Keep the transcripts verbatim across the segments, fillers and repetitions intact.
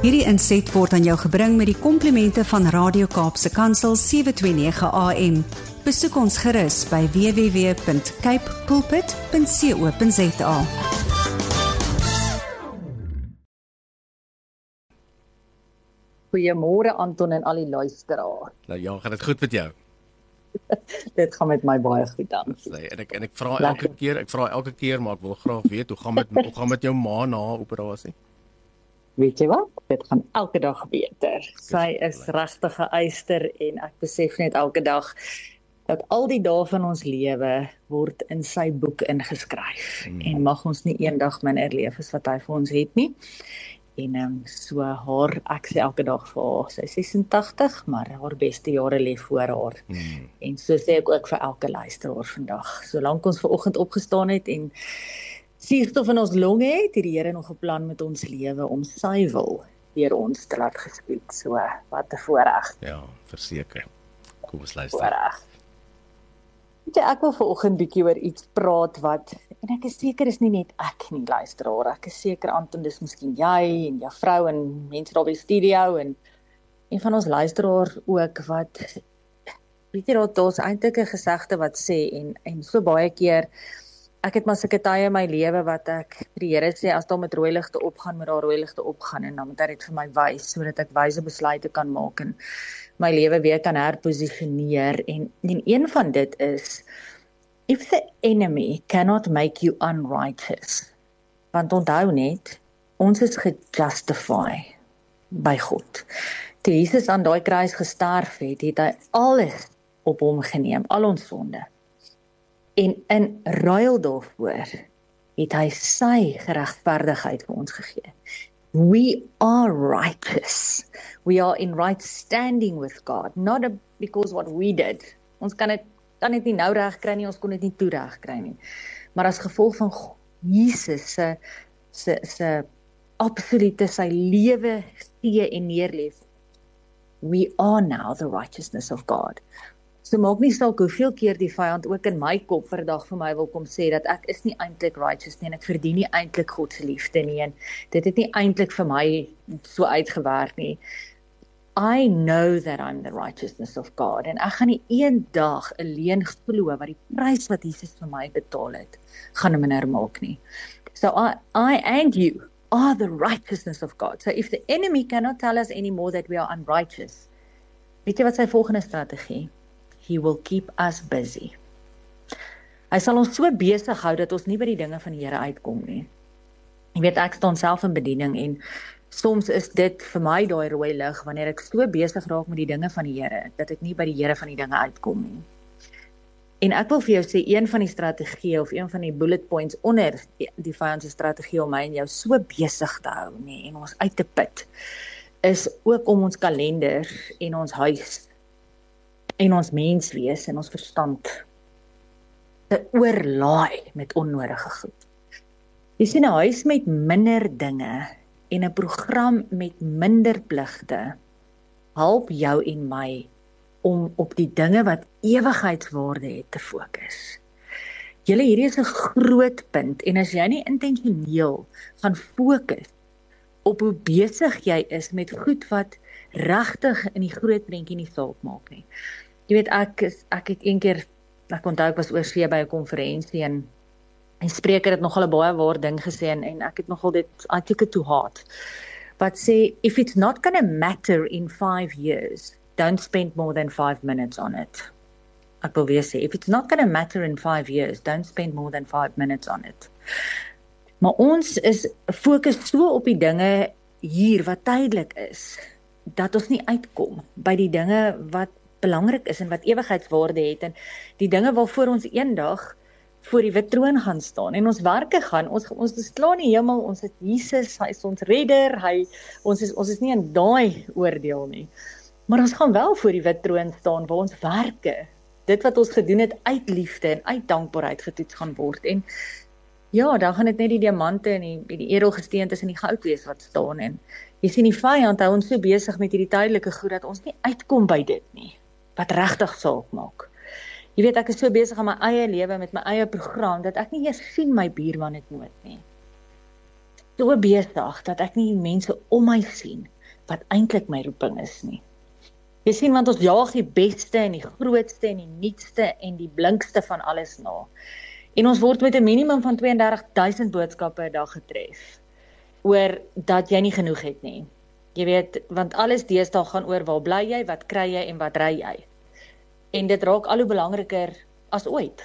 Hierdie inset word aan jou gebring met die komplimente van Radio Kaapse Kansel sewe twee nege A M. Besoek ons gerus by w w w punt cape pulpit punt co punt za. Goeiemôre Anton en al die luisteraars. Nou ja, gaan dit goed met jou? Dit gaan met my baie goed, dankie. En ek en ek vra elke keer, ek vra elke keer, maar ek wil graag weet hoe gaan met hoe gaan met jou ma na operasie? Weet jy wat? Dit gaan elke dag beter. Sy is regtig 'n eyster en ek besef net elke dag dat al die dae van ons lewe word in sy boek ingeskryf. Hmm. En mag ons nie eendag minder leef as wat hy vir ons het nie. En um, so haar, ek sê elke dag vir haar, sy is ses en tagtig, maar haar beste jare lê voor haar. Hmm. En so sê ek ook vir elke luisteraar vandag. Solank ons vanoggend opgestaan het en suurstof in ons longe het, het die Here nog 'n plan met ons lewe om sy wil deur ons te laat geskied. So, wat 'n voorreg. Ja, verseker. Kom ons luister. Voorreg. Weet jy, ek wil vanoggend bietjie oor iets praat wat, en ek is seker is nie net ek nie, luisteraar. Ek is seker, Anton, dis miskien jy en jou vrou en mense daar by die studio en een van ons luisteraars ook wat, weet jy, daar's eintlik 'n gesegde wat sê en en so baie keer ek het maar sulke tye in my lewe wat ek vir die Here sê, as daar met rooi ligte opgaan, moet daar rooi ligte opgaan, en dan moet hy dit vir my wys, sodat ek wyse besluite kan maak, en my lewe weer kan herposisioneer, en, en een van dit is, if the enemy cannot make you unrighteous, want onthou net, ons is gejustify by God. Toe Jesus aan daai kruis gesterf het, het hy alles op hom geneem, al ons sonde. En in ruil daarvoor het hy sy geregverdigheid vir ons gegee. We are righteous. We are in right standing with God, not a, because what we did. Ons kan dit kan dit nie nou reg kry nie, ons kon dit nie toe reg kry nie. Maar as gevolg van Jesus se se se absolute sy lewe gee en neerlê, we are now the righteousness of God. So maak nie saak hoeveel keer die vyand ook in my kop vir 'n dag vir my wil kom sê dat ek is nie eintlik righteous nie en ek verdien nie eintlik God se liefde nie en dit het nie eintlik vir my so uitgewerk nie. I know that I'm the righteousness of God en ek gaan nie eendag alleen glo wat die prys wat Jesus vir my betaal het, gaan hom minder maak nie. So I, I and you are the righteousness of God. So if the enemy cannot tell us anymore that we are unrighteous, weet jy wat sy volgende strategie? He will keep us busy. Hy sal ons so besig hou dat ons nie by die dinge van die Here uitkom nie. Jy weet, ek staan self in bediening en soms is dit vir my daai rooi lig wanneer ek so besig raak met die dinge van die Here, dat ek nie by die Here van die dinge uitkom nie. En ek wil vir jou sê, een van die strategieë of een van die bullet points onder die vyand se strategie om my en jou so besig te hou nie, en ons uit te put, is ook om ons kalender en ons huis en ons menswees en ons verstand te oorlaai met onnodige goed. Jy sien, 'n huis met minder dinge en 'n program met minder pligte help jou en my om op die dinge wat ewigheidswaarde het te fokus. Julle, hierdie is 'n groot punt, en as jy nie intentioneel gaan fokus op hoe besig jy is met goed wat regtig in die groot prentjie nie saak maak nie. Jy weet, ek, is, ek het een keer, ek onthou ek was oorsee by 'n konferensie en die spreker het nogal 'n baie waar ding gesê en, en ek het nogal dit, I took it to heart. But say, if it's not going to matter in five years, don't spend more than five minutes on it. Ek wil weer sê, if it's not going to matter in five years, don't spend more than five minutes on it. Maar ons is fokus so op die dinge hier wat tydelik is, dat ons nie uitkom by die dinge wat belangrik is en wat ewigheidswaarde het en die dinge waarvoor ons eendag voor die wit troon gaan staan en ons werke gaan, ons ons is klaar in die hemel, ons het Jesus, hy is ons redder, hy ons is ons is nie in daai oordeel nie. Maar ons gaan wel voor die wit troon staan waar ons werke, dit wat ons gedoen het uit liefde en uit dankbaarheid getoets gaan word. En ja, dan gaan dit net die diamante en die, die edelgesteentes en die goud wees wat staan. En jy sien, die vyand hou ons so besig met hierdie tydelike goed dat ons nie uitkom by dit nie, wat regtig saak maak. Jy weet, ek is so besig aan my eie lewe met my eie program dat ek nie eers sien my buurman het nood nie. so besig dat ek nie mense om my sien wat eintlik my roeping is nie. Jy sien, want ons jaag die beste en die grootste en die nuutste en die blinkste van alles na. En ons word met 'n minimum van twee en dertig duisend boodskappe 'n dag getref oor dat jy nie genoeg het nie. Jy weet, want alles deesdae gaan oor waar bly jy, wat kry jy en wat ry jy. En dit raak al hoe belangriker as ooit.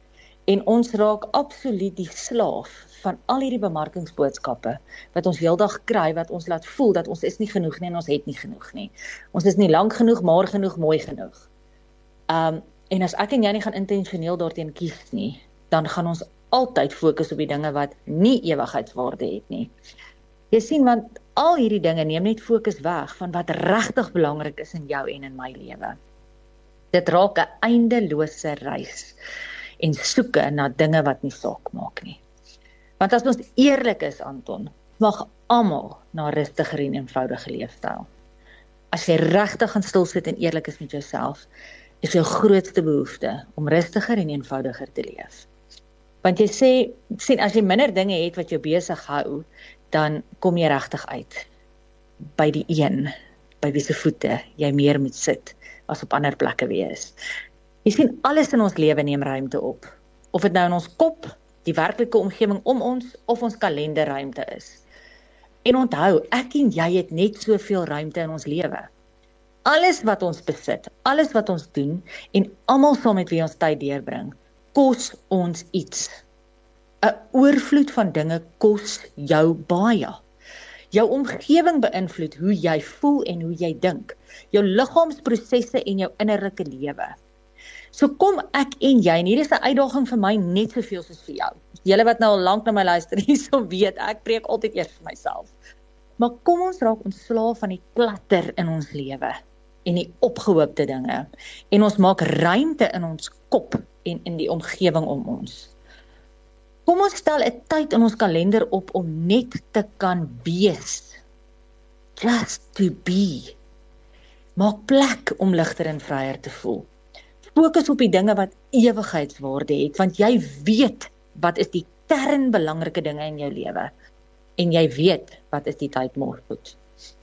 En ons raak absoluut die slaaf van al hierdie bemarkingsboodskappe wat ons heeldag kry, wat ons laat voel dat ons is nie genoeg nie en ons het nie genoeg nie. Ons is nie lank genoeg, maar genoeg, mooi genoeg. Um, en as ek en jy nie gaan intentioneel daarteen kies nie, dan gaan ons altyd fokus op die dinge wat nie ewigheidswaarde het nie. Jy sien, want al hierdie dinge neem net fokus weg van wat regtig belangrik is in jou en in my lewe. Dit raak 'n eindelose reis en soeke na dinge wat nie saak maak nie. Want as ons eerlik is, Anton, mag almal na rustiger en eenvoudige leefstyl. As jy regtig gaan stil sit en eerlik is met jouself, is jou grootste behoefte om rustiger en eenvoudiger te leef. Want jy sê, sien, as jy minder dinge het wat jou besig hou, dan kom jy regtig uit by die een, by wie se voete jy meer moet sit as op ander plekke wees. Jy sien, alles in ons lewe neem ruimte op. Of dit nou in ons kop, die werklike omgewing om ons, of ons kalenderruimte is. En onthou, ek en jy het net soveel ruimte in ons lewe. Alles wat ons besit, alles wat ons doen, en almal saam met wie ons tyd deurbring, kos ons iets. 'n Oorvloed van dinge kos jou baie. Jou omgewing beïnvloed hoe jy voel en hoe jy dink. Jou liggaamsprosesse en jou innerlike lewe. So kom ek en jy, en hier is 'n uitdaging vir my net soveel soos vir jou. Julle wat nou al lank na my luister, hierso weet, ek preek altyd eers vir myself. Maar kom ons raak ontslaaf van die klatter in ons lewe en die opgehoopte dinge. En ons maak ruimte in ons kop en in die omgewing om ons. Kom ons stel 'n tyd in ons kalender op om net te kan wees. Just to be. Maak plek om ligter en vryer te voel. Fokus op die dinge wat ewigheidswaarde het, want jy weet wat is die kernbelangrike dinge in jou lewe. En jy weet wat is die tydmorgoed.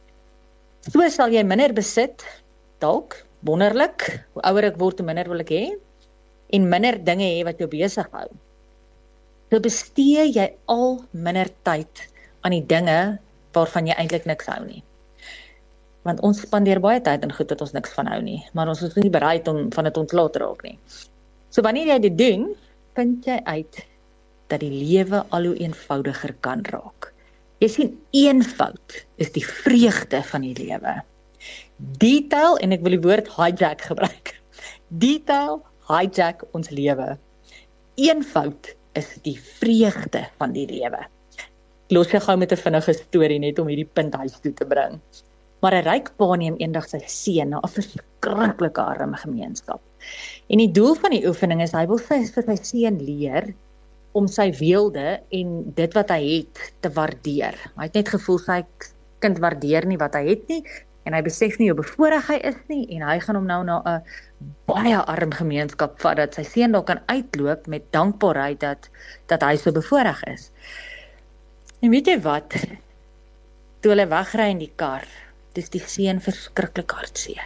So sal jy minder besit, dalk, wonderlik, hoe ouer ek word, hoe minder wil ek hê, en minder dinge hê wat jou besig hou. So bestee jy al minder tyd aan die dinge waarvan jy eintlik niks hou nie. Want ons spandeer baie tyd in goed wat ons niks van hou nie, maar ons is nie bereid om van dit ontslae te raak nie. So wanneer jy dit doen, vind jy uit dat die lewe al hoe eenvoudiger kan raak. Jy sien, eenvoud is die vreugde van die lewe. Detail, en ek wil die woord hijack gebruik. Detail hijack ons lewe. Eenvoud is die vreugde van die lewe. Ek los jou gou met 'n vinnige storie net om hierdie punt huis toe te bring. Maar 'n ryk pa neem eendag sy seun na 'n verskriklike arme gemeenskap. En die doel van die oefening is hy wil sy vir sy seun leer om sy weelde en dit wat hy het te waardeer. Hy het net gevoel sy kind waardeer nie wat hy het nie en hy besef nie hoe bevoorreg hy is nie en hy gaan hom nou na 'n baie arm gemeenskap vat dat sy seun daar kan uitloop met dankbaarheid dat dat hy so bevoorreg is. En weet jy wat? Toe hulle wegry in die kar, dis die seun verskriklik hartseer.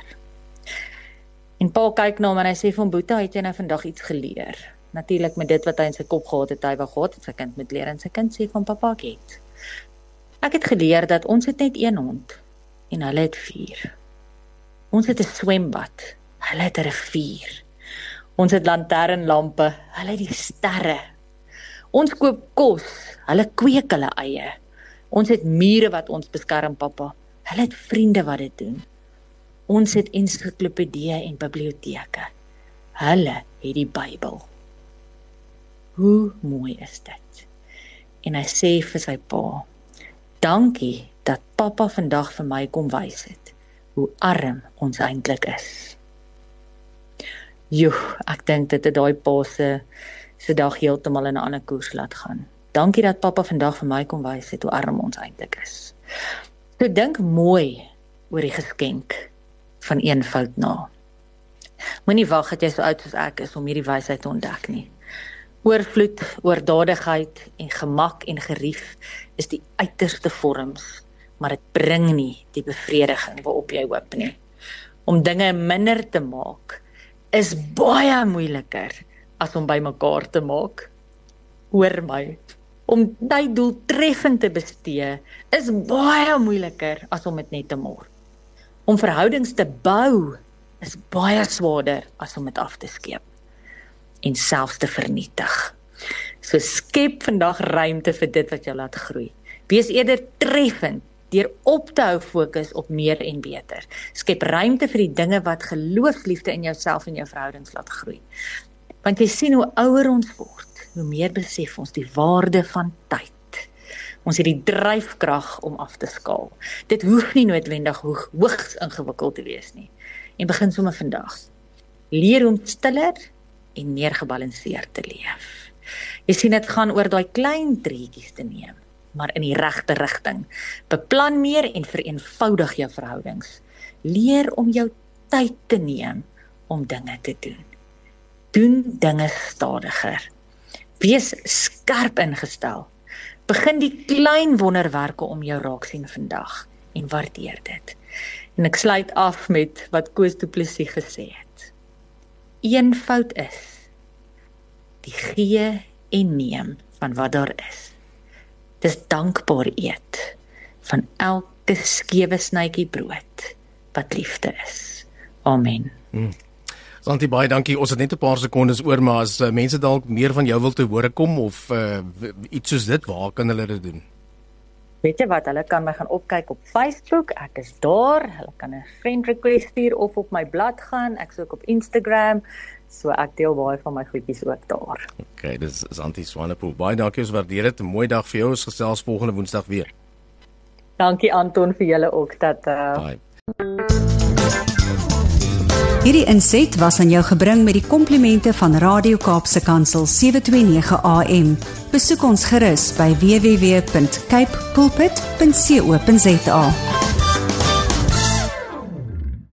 En pa kyk na hom en hy sê van Boeta, het jy nou vandag iets geleer? Natuurlik met dit wat hy in sy kop gehad het, hy wou gehad het sy kind moet leer en sy kind sê van papa ek het. Ek het geleer dat ons het net een hond en hulle het vier. Ons het 'n swembad, hulle het 'n rivier. Ons het lanternlampe, hulle het die sterre. Ons koop kos, hulle kweek hulle eie. Ons het mure wat ons beskerm, papa. Hulle het vriende wat dit doen. Ons het ensiklopedieë en biblioteke. Hulle het die Bybel. Hoe mooi is dit? En hy sê vir sy pa, dankie dat papa vandag vir my kom wys het, hoe arm ons eintlik is. Joe, ek dink dit het daai pa se se dag heeltemal in 'n ander koers laat gaan. Dankie dat papa vandag vir my kom wys het hoe arm ons eintlik is. So dink mooi oor die geskenk van eenvoud na. Moenie wag dat jy so oud soos ek is om hierdie wysheid te ontdek nie. Oorvloed, oordadigheid en gemak en gerief is die uiterste vorms, maar dit bring nie die bevrediging waarop jy hoop nie. Om dinge minder te maak is baie moeiliker as om by mekaar te maak. Hoor my, om tyd doeltreffend te bestee is baie moeiliker as om dit net te mors. Om verhoudings te bou is baie swaarder as om dit af te skeep en selfs te vernietig. So skep vandag ruimte vir dit wat jou laat groei. Wees eerder treffend deur op te hou fokus op meer en beter. Skep ruimte vir die dinge wat geloofsliefde in jouself en jou verhoudings laat groei. Want jy sien hoe ouer ons word, hoe meer besef ons die waarde van tyd. Ons het die dryfkrag om af te skaal. Dit hoef nie noodwendig hoog, hoogs ingewikkeld te wees nie. En begin sommer vandag. Leer om stiller en meer gebalanseerd te leef. Jy sien, dit gaan oor daai klein treetjies te neem, maar in die regte rigting. Beplan meer en vereenvoudig jou verhoudings. Leer om jou tyd te neem om dinge te doen. Doen dinge stadiger. Wees skerp ingestel. Begin die klein wonderwerke om jou raak sien vandag en waardeer dit. En ek sluit af met wat Koos Du Plessis gesê het. Eenvoud is die gee en neem van wat daar is. Dis dankbaar eet van elke skewe snytjie brood wat liefde is. Amen. Hmm. Santi, baie dankie. Ons het net 'n paar sekondes oor, maar as uh, mense dalk meer van jou wil te hore kom of uh, iets soos dit, waar kan hulle dit doen? Weet jy wat, hulle kan my gaan opkyk op Facebook, ek is daar, hulle kan 'n friend request stuur of op my blad gaan, ek is ook op Instagram, so ek deel baie van my goedjies ook daar. Ok, dis Santi Swanepoel. Baie dankie, ons waardeer dit. 'n Mooi dag vir jou, ons gesels volgende Woensdag weer. Dankie Anton vir julle ook, dat uh... Bye. Hierdie inset was aan jou gebring met die komplimente van Radio Kaapse Kansel sewe twee nege A M. Besoek ons gerus by w w w punt cape pulpit punt co punt za.